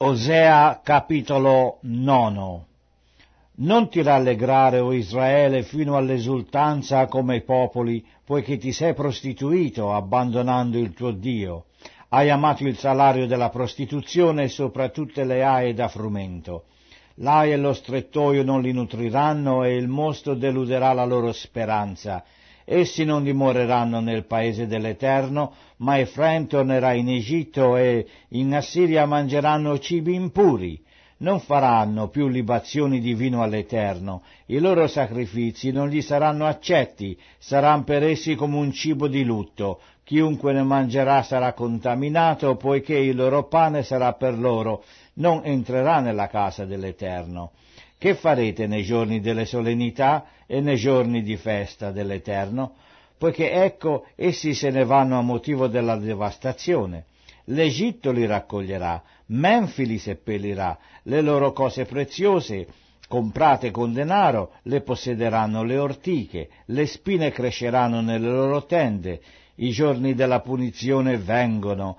Osea capitolo 9. Non ti rallegrare, o Israele, fino all'esultanza come i popoli, poiché ti sei prostituito abbandonando il tuo Dio. Hai amato il salario della prostituzione e sopra tutte le aie da frumento. L'ai e lo strettoio non li nutriranno e il mostro deluderà la loro speranza. Essi non dimoreranno nel paese dell'Eterno, ma Efraim tornerà in Egitto e in Assiria mangeranno cibi impuri. Non faranno più libazioni di vino all'Eterno, i loro sacrifici non gli saranno accetti, saranno per essi come un cibo di lutto. Chiunque ne mangerà sarà contaminato, poiché il loro pane sarà per loro, non entrerà nella casa dell'Eterno. Che farete nei giorni delle solennità e nei giorni di festa dell'Eterno? Poiché ecco, essi se ne vanno a motivo della devastazione. L'Egitto li raccoglierà, Menfi li seppellirà, le loro cose preziose, comprate con denaro, le possederanno le ortiche, le spine cresceranno nelle loro tende. I giorni della punizione vengono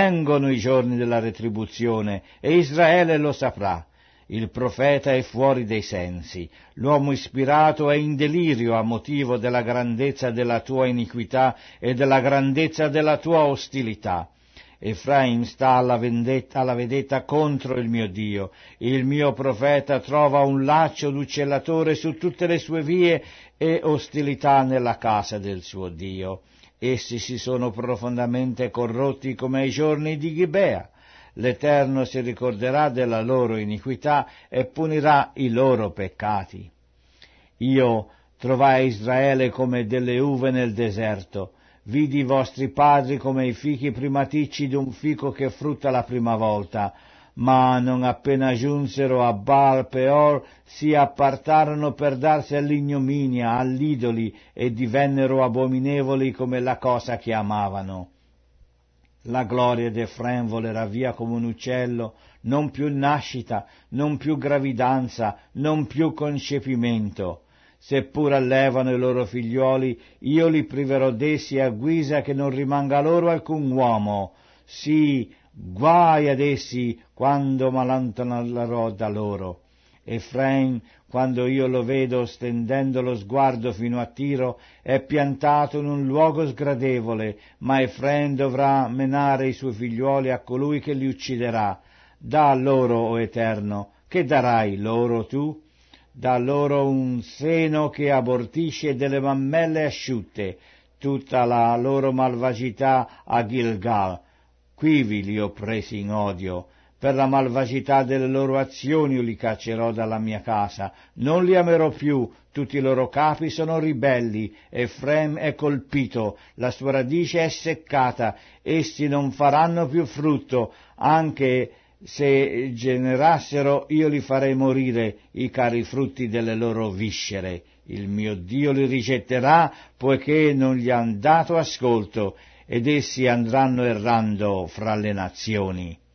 i giorni della retribuzione, e Israele lo saprà. Il profeta è fuori dei sensi, l'uomo ispirato è in delirio a motivo della grandezza della tua iniquità e della grandezza della tua ostilità. Efraim sta alla vedetta contro il mio Dio, il mio profeta trova un laccio d'uccellatore su tutte le sue vie e ostilità nella casa del suo Dio. Essi si sono profondamente corrotti come ai giorni di Gibea. L'Eterno si ricorderà della loro iniquità e punirà i loro peccati. Io trovai Israele come delle uve nel deserto, vidi i vostri padri come i fichi primaticci d'un fico che frutta la prima volta, ma non appena giunsero a Baal Peor si appartarono per darsi all'ignominia, all'idoli, e divennero abominevoli come la cosa che amavano. La gloria d'Efraim volerà via come un uccello, non più nascita, non più gravidanza, non più concepimento. Seppur allevano i loro figliuoli, io li priverò d'essi a guisa che non rimanga loro alcun uomo. Sì, guai ad essi quando m'allontanerò da loro. Efraim, quando io lo vedo stendendo lo sguardo fino a Tiro, è piantato in un luogo sgradevole, ma Efraim dovrà menare i suoi figliuoli a colui che li ucciderà. Da loro, o Eterno, che darai loro tu? Da loro un seno che abortisce e delle mammelle asciutte, tutta la loro malvagità a Gilgal. Quivi li ho presi in odio. Per la malvagità delle loro azioni io li caccerò dalla mia casa, non li amerò più, tutti i loro capi sono ribelli, Efraim è colpito, la sua radice è seccata, essi non faranno più frutto, anche se generassero io li farei morire, i cari frutti delle loro viscere. Il mio Dio li rigetterà, poiché non gli han dato ascolto, ed essi andranno errando fra le nazioni.